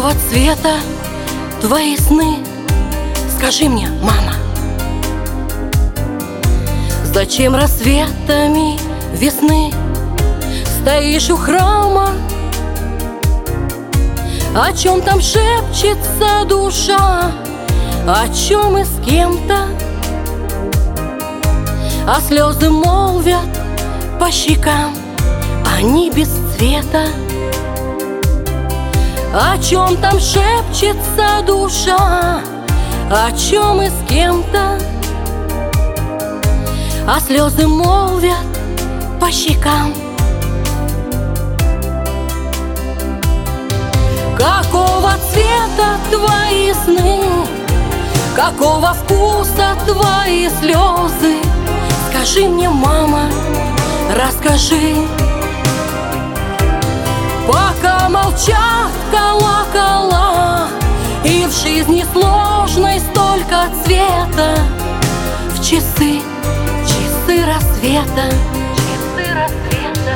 Какого цвета твои сны? Скажи мне, мама. Зачем рассветами весны стоишь у храма? О чем там шепчется душа? О чем и с кем-то? А слезы молвят по щекам, они без цвета. О чем там шепчется душа? О чем и с кем-то? А слезы молвят по щекам. Какого цвета твои сны? Какого вкуса твои слезы? Скажи мне, мама, расскажи. Пока молчат колокола, и в жизни сложной столько цвета, в часы рассвета, часы рассвета.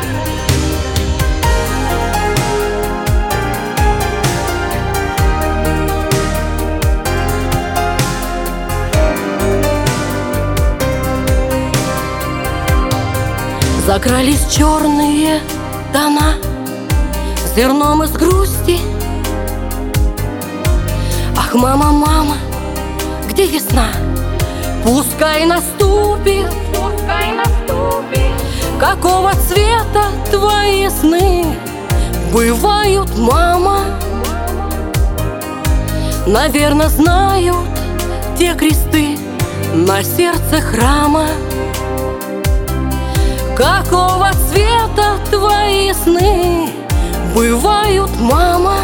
Закрались черные тона зерном из грусти. Ах, мама, мама, где весна? Пускай наступит, пускай наступит. Какого цвета твои сны бывают, мама? Наверно, знают те кресты на сердце храма. Какого цвета твои сны бывают, мама?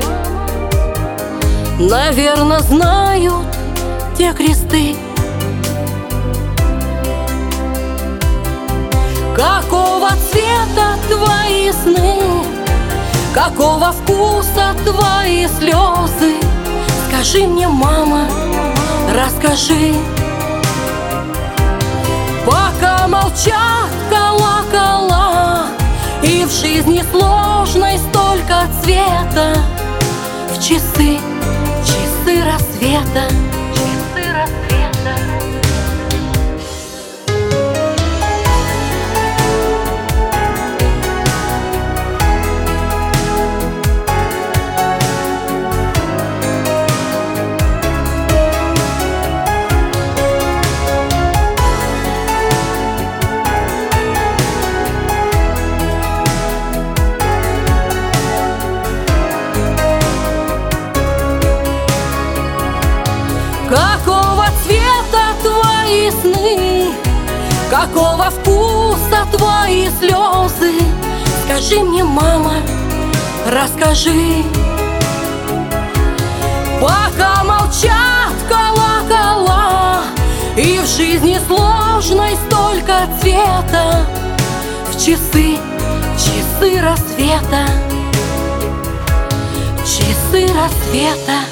Наверно, знают те кресты. Какого цвета твои сны? Какого вкуса твои слезы? Скажи мне, мама, расскажи. Пока молчат колокола, и в жизни сложной столько цвета, в часы рассвета, часы рассвета. Какого цвета твои сны? Какого вкуса твои слезы? Скажи мне, мама, расскажи. Пока молчат колокола, и в жизни сложной столько цвета, в часы рассвета, часы рассвета.